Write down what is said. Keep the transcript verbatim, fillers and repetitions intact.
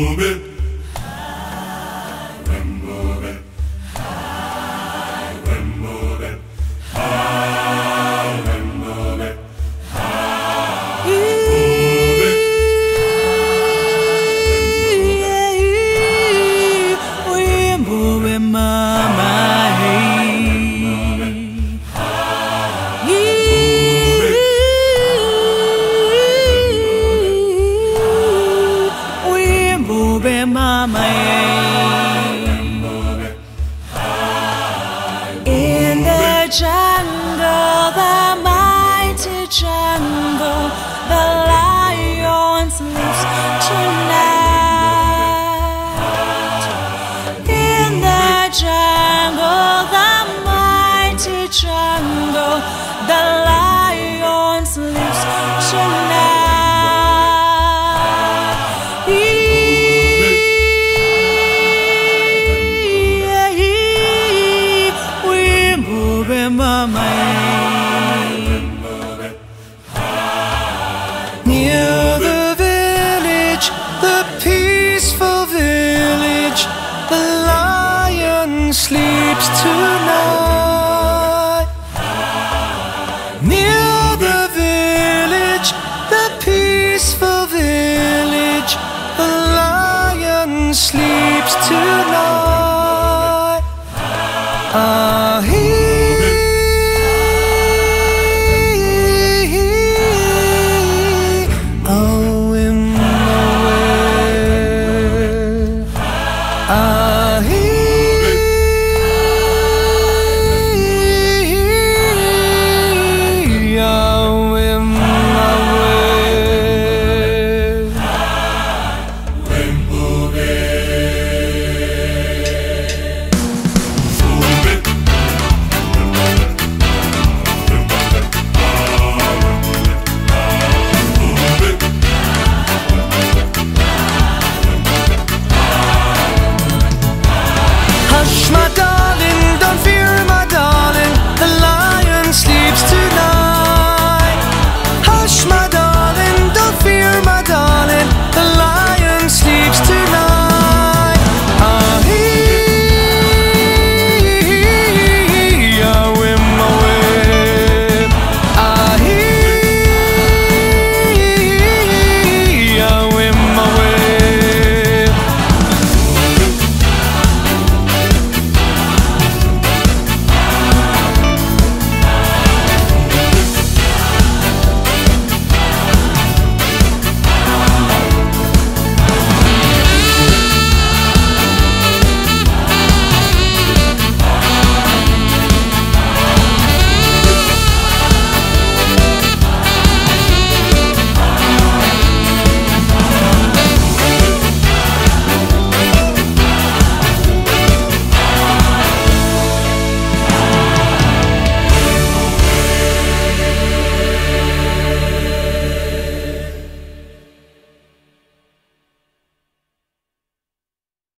move it. High and move it. High and move it. High and move it. High and move it. We're moving, mama. Mama, in the jungle, the mighty jungle, the lion sleeps tonight. In the jungle, the mighty jungle, the lion sleeps tonight. Near the village, the peaceful village, the lion sleeps tonight. Near the village, the peaceful village, the lion sleeps tonight.